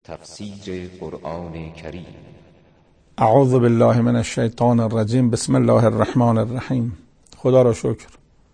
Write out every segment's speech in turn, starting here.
تفسیر قرآن کریم. اعوذ بالله من الشیطان الرجیم. بسم الله الرحمن الرحیم. خدا را شکر،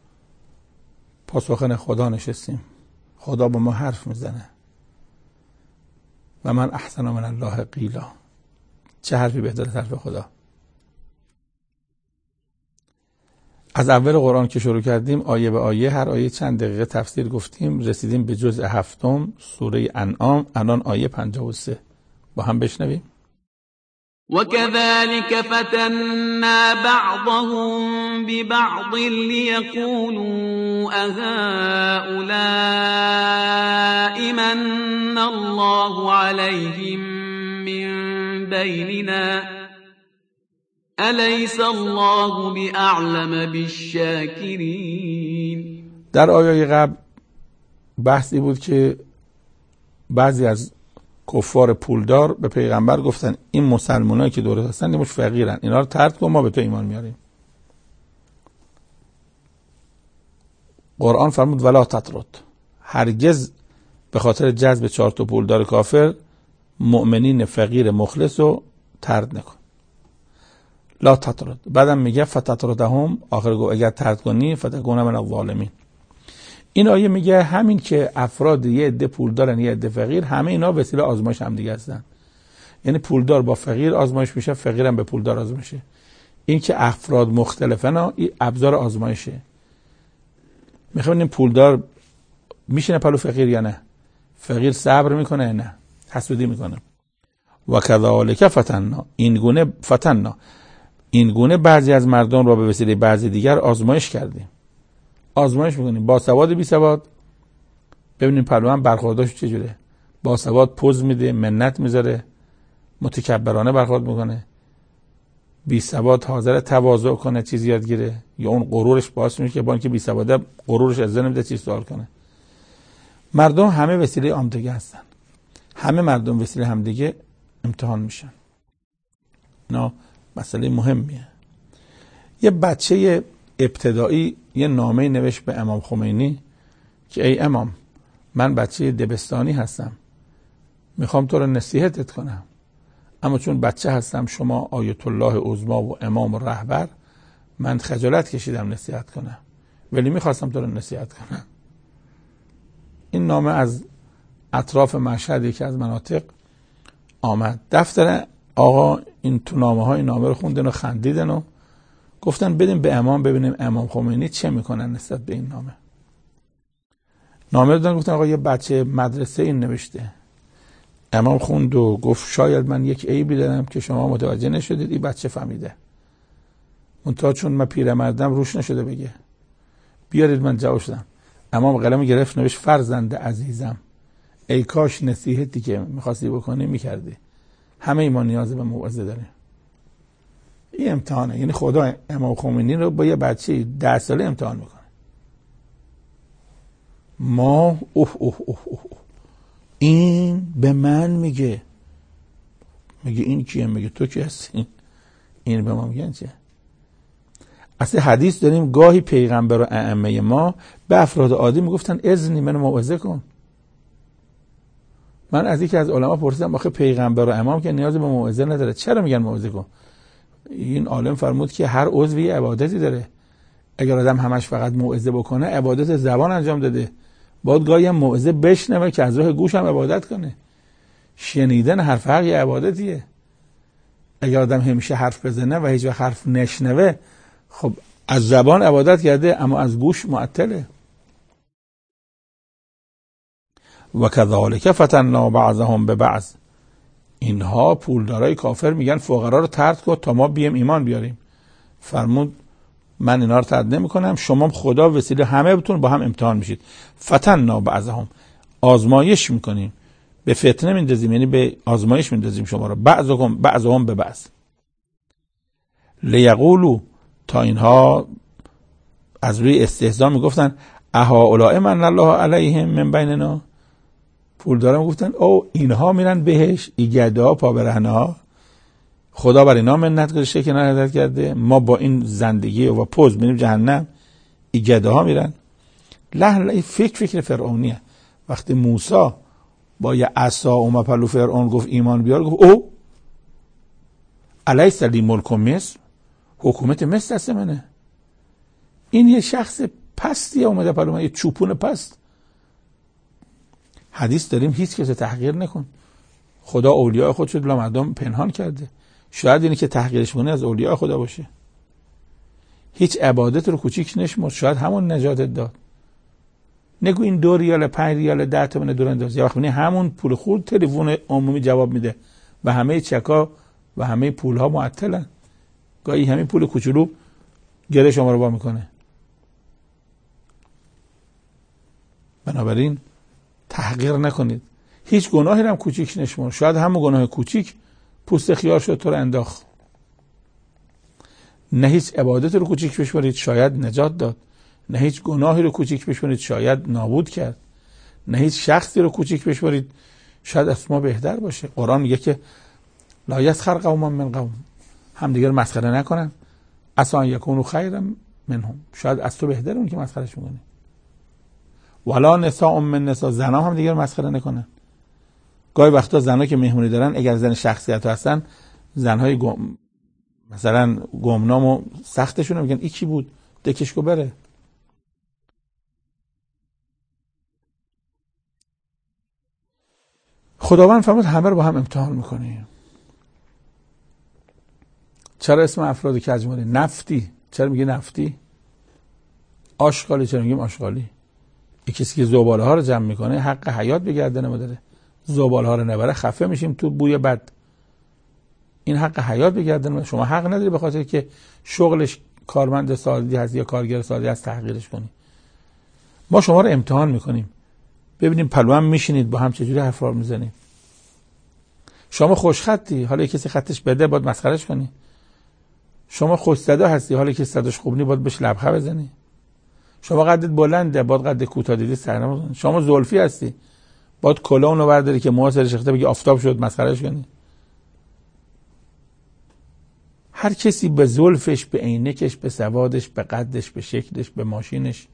پاسخن خدا نشستیم. خدا با ما حرف میزنه و من احسن من الله قیلا. چه حرفی بهتر از حرف خدا؟ از اول قرآن که شروع کردیم آیه به آیه، هر آیه چند دقیقه تفسیر گفتیم، رسیدیم به جزء 7 سوره انعام. الان آیه 53 با هم بشنویم. وَكَذَلِكَ فَتَنَّا بَعْضَهُم بِبَعْضٍ لِيَقُولُوا أَهَؤُلَاءِ مَنَّ اللَّهُ عَلَيْهِم مِّن بَيْنِنَا أَلَيْسَ اللَّهُ بِأَعْلَمَ بِالشَّاکِرِینَ. در آیه قبل بحثی بود که بعضی از کفار پولدار به پیغمبر گفتن این مسلمانایی که دور هستن ایموش فقیرن، اینا رو طرد کن، ما به تو ایمان میاریم. قرآن فرمود ولا تطرد، هرگز به خاطر جذب 4 تا پولدار کافر مؤمنین فقیر مخلص رو طرد نکن. لا تطرد. بعدم میگه فتطردهم، آخر گفت اگر طرد کنی فتکون من الظالمین. این آیه میگه همین که افراد یه عده پولدارن یه عده فقیر، همه اینا وسیله آزمایش هم دیگه هستن. یعنی پولدار با فقیر آزمایش میشه، فقیرم به پولدار آزمایشه. این که افراد مختلفن این ابزار آزمایشه. میخوایم این پولدار میشینه پلو فقیر یا نه؟ فقیر صبر میکنه یا نه؟ حسودی میکنه. و کذالک فتنا، این گونه بعضی از مردم را به وسیله بعضی دیگر آزمایش کردیم. آزمایش میکنیم با سواد بی سواد، ببینیم پهلوان برخورداش چجوره. با سواد پوز میده، منت میذاره، متکبرانه برخورد میکنه. بی سواد حاضر تواضع کنه، چیزی یاد گیره، یا اون غرورش باعث میشه که با اینکه بی سواده غرورش از نمیده چیز سوال کنه. مردم همه وسیله همدیگه هستن، همه مردم وسیله همدیگه امتحان میشن. نه مسئله مهمیه. یه بچه ابتدایی یه نامه نوشت به امام خمینی که ای امام، من بچه دبستانی هستم، میخوام تو رو نصیحتت کنم، اما چون بچه هستم شما آیت الله عظمی و امام و رهبر، من خجالت کشیدم نصیحت کنم، ولی میخواستم تو رو نصیحت کنم. این نامه از اطراف مشهد یکی از مناطق آمد. دفتر آقا این تو نامه های نامه رو خوندن و خندیدن و گفتن بدیم به امام ببینیم امام خمینی چه میکنن نسبت به این نامه. نامه رو دادن، گفتن آقا یه بچه مدرسه این نوشته. امام خوند و گفت شاید من یک عیبی دارم که شما متوجه نشدید، این بچه فهمیده. منتها چون من پیرمردم روش نشده بگه. بیارید من جواب شدم. امام قلم گرفت نوشت فرزند عزیزم، ای کاش نصیحتی که میخواستی بکنی میکردی. همه ایمان نیاز به موعظه داره. این امتحانه. یعنی خدا امام خمینی رو با یه بچه 10 ساله امتحان میکنه. ما این به من میگه این کیه؟ میگه تو کی هستی؟ این به ما میگن چه؟ اصلا حدیث داریم گاهی پیغمبر و ائمه ما به افراد عادی میگفتن اذنی منو موعظه کن. من از یکی از علما پرسیدم آخه پیغمبر و امام که نیاز به موعظه نداره، چرا میگن موعظه کن؟ این عالم فرمود که هر عضوی عبادتی داره. اگر آدم همش فقط موعظه بکنه عبادت زبان انجام داده، باید گاهی هم موعظه بشنوه که از راه گوش هم عبادت کنه. شنیدن حرف حق یه عبادتیه. اگر آدم همیشه حرف بزنه و هیچ وقت حرف نشنوه، خب از زبان عبادت کرده اما از گوش معطله. و کذالک فتنا بعضهم ببعض، اینها پولدارای کافر میگن فقرا رو طرد کن تا ما بیم ایمان بیاریم. فرمود من اینا رو طرد نمیکنم، شما خدا وسیله همه بتون با هم امتحان میشید. فتنا بعضهم، آزمایش میکنیم، به فتنه میندازیم، یعنی به آزمایش میندازیم شما رو. بعضهم به بعض. لیقولوا، تا اینها از روی استهزا میگفتن اهؤلاء من الله علیهم من بیننا، پولدارا میگفتن او اینها میرن بهش، این گده ها پا برهنه ها، خدا بر اینا منت گذاشته که نهایت کرده، ما با این زندگی و پوز میریم جهنم، این گده ها میرن. فکر فرعونیه. وقتی موسی با یه عصا اومد پلو فرعون گفت ایمان بیار، گفت او الیس لی ملک مصر، حکومت مصر دست منه. این یه شخص پستیه اومده پلو من، یه چوپون پست. حدیث داریم هیچ کس تحقیر نکن. خدا اولیاء خود شد بلا مردم پنهان کرده. شاید اینی که تحقیرش کنه از اولیاء خدا باشه. هیچ عبادت رو کوچیک نشمر، شاید همون نجاتت داد. نگو این 2 ریال 5 ریال 10 تومن دور انداز. یا وقتی همون پول خورد تلفن عمومی جواب میده و همه چکا و همه پول ها معطلن. گاهی همین پول کوچولو گره شما رو با میکنه. بنابراین تحقیر نکنید. هیچ گناهی هم کوچیک نشمر. شاید همون گناه کوچیک پوست خیار شد تو رو انداخت. نه هیچ عبادت رو کوچیک بشمارید، شاید نجات داد. نه هیچ گناهی رو کوچیک بشمارید، شاید نابود کرد. نه هیچ شخصی رو کوچیک بشمارید، شاید از ما بهتر باشه. قرآن میگه که لا یسخر قوم من قوم، هم دیگر مسخره نکنن، عسى ان یکونوا خیرا منهم، شاید از تو بهتره اون که مسخرهش میکنی. ولا نساء من نساء، زنا هم دیگر مسخره نکنن. گاهی وقتا زنا که مهمونی دارن اگر زن شخصیت هستن، زنهای مثلا گمنام و سختشون میگن این کی بود دکشکو بره. خداوند فرمود همه رو با هم امتحان میکنیم. چرا اسم افراد کجمالی؟ نفتی چرا میگه نفتی؟ آشغالی چرا میگیم آشغالی؟ یک کسی که زباله ها رو جمع میکنه حق حیات به گردن ما داره. زباله ها رو نبره خفه میشیم تو بوی بد. این حق حیات به گردن ما. شما حق نداری به خاطر که شغلش کارمند سادی هست یا کارگر سادی هست تحقیرش کنی. ما شما رو امتحان میکنیم ببینیم پلوام میشینید با هم چجوری حرف رو میزنید. شما خوش خطی، حالا کسی خطش بده باید مسخرهش کنی. شما خوش صدا هستی، حالا کسی صداش خوب نی باید بهش لبخند بزنی. شما قدت بلنده باید قد کوتاه دیدی سرنم بزنی. شما زلفی هستی باید کلون رو برداری که موها سرش ریخته بگی آفتاب شد مسخرهش کنی. هر کسی به زلفش، به عینکش، به سوادش، به قدش، به شکلش، به ماشینش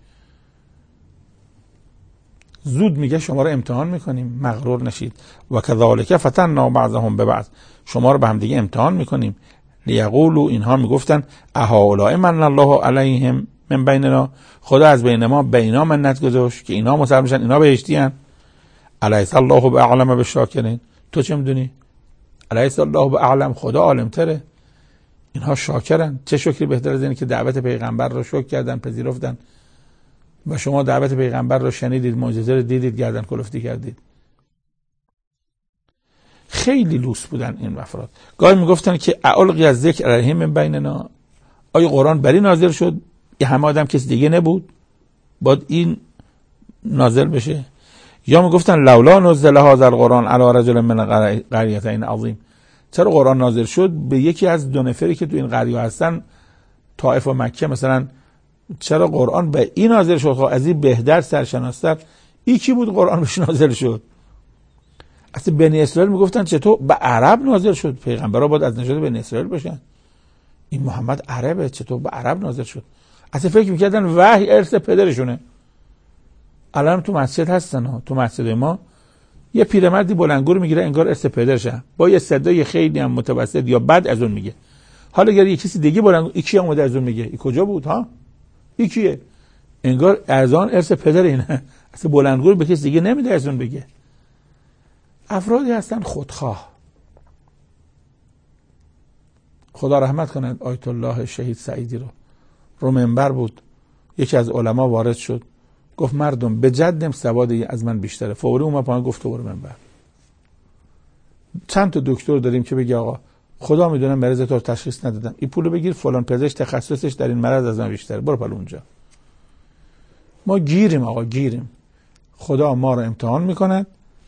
زود میگه شما رو امتحان میکنیم، مغرور نشید. و کذالک فتنا بعضهم ببعض، شما رو به هم دیگه امتحان میکنیم. لیقولوا، اینها میگفتن اهؤلاء من الله علیهم من بیننا، خدا از بین ما به اینا منت گذاشت که اینا مسلمان میشن، اینا بهشتی ان. الیس الله باعلم بالشاکرین، تو چه میدونی؟ الیس الله باعلم، خدا عالم تره. اینها شاکرن. چه شکری بهتر از اینه که دعوت پیغمبر رو شکر کردن، پذیرفتن و شما دعوت پیغمبر رو شنیدید، معجزه رو دیدید، گردن کلفتی کردید. خیلی لوس بودن این افراد. گاهی میگفتن که اعلقی از ذکر علیهم من بیننا، آیا قرآن بری نازل شد؟ یه همه آدم کسی دیگه نبود باید این نازل بشه؟ یا میگفتن لولا نزل هذا القرآن علی رجل من قریتین عظیم، چرا قرآن نازل شد به یکی از 2 نفری که تو این قریه هستن، طائف و مکه مثلا؟ چرا قرآن به این نازل شد؟ از این بهتر سرشناستر این کی بود قرآن بهش نازل شد؟ اصلا بنی اسرائیل میگفتن چطور به عرب نازل شد؟ پیغمبرها باید از نژاد بنی اسرائیل باشن. این محمد عربه، چطور به عرب نازل شد؟ اصلا فکر میکردن وحی ارث پدرشونه. الان تو مسجد هستن، تو مسجد ما یه پیرمردی بلندگو میگیره انگار ارث پدرشه، با یه صدای خیلی هم متوسط یا بد از اون میگه. حالا اگر یه کسی دیگه بلندگو یکی اومده از اون میگه این کجا بود ها؟ این کیه؟ انگار ارزان ارث پدر اینه. اصلا بلندگو به کسی دیگه نمیده از اون بگه. افرادی هستن خودخواه. خدا رحمت کند آیت الله شهید سعیدی رو منبر بود، یکی از علما وارد شد گفت مردم به جدم سوادی از من بیشتره. فوری اومد پایین گفت تو برو منبر. چند تا دکتر داریم که بگی آقا خدا میدونه مریض تو رو تشخیص ندادم، این پولو بگیر فلان پزشک تخصصش در این مرض از من بیشتره، برو پلو اونجا. ما گیریم آقا، گیریم. خدا ما رو امتحان میکنه.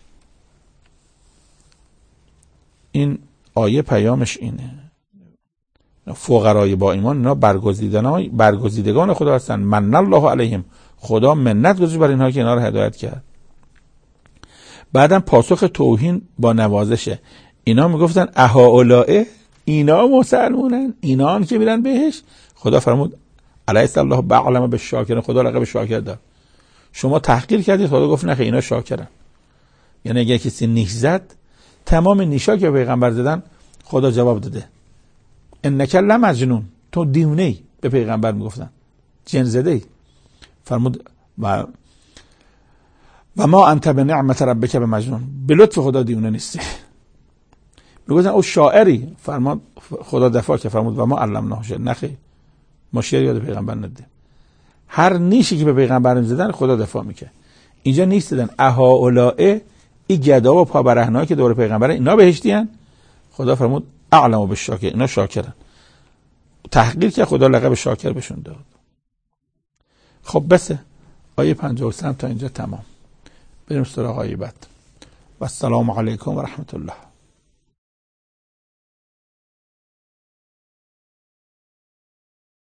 این آیه پیامش اینه، فقرای با ایمان اینا برگزیدگان خدا هستن. من الله علیهم، خدا منت گذاشت بر اینها که اینا رو هدایت کرد. بعدم پاسخ توهین با نوازشه. اینا میگفتن اهؤلاء، اینا مسلمونن، اینا که میرن بهش. خدا فرمود الیس الله باعلم بالشاکرین، خدا لقب شاکر داد. شما تحقیر کردید، خدا گفت نه اینا شاکرن. یعنی اگه کسی نیش زد، تمام نیشا که پیغمبر زدن خدا جواب داده انک لمجنون، تو دیونه‌ای. به پیغمبر میگفتن جن زده‌ای. فرمود و ما انت بنعمت ربک بمجنون، به لطف خدا دیونه نیستی. میگفتن او شاعری. فرمود خدا دفاع که فرمود و ما علمناه شعر، نخیر ما شعر یاد پیغمبر ندیم. هر نیشی که به پیغمبر میزدن خدا دفاع میکنه. اینجا نیست دادن اهاولائه، این گدا و پابرهنه‌ای که دور پیغمبر اینا بهشتیان. خدا فرمود اعلم بالشاکر، اینا شاکرن. تحقیر که خدا لقب شاکر بهشون داد. خب بس آیه 53 تا اینجا تمام. بریم سراغ آیه بعد. و السلام علیکم و رحمت الله.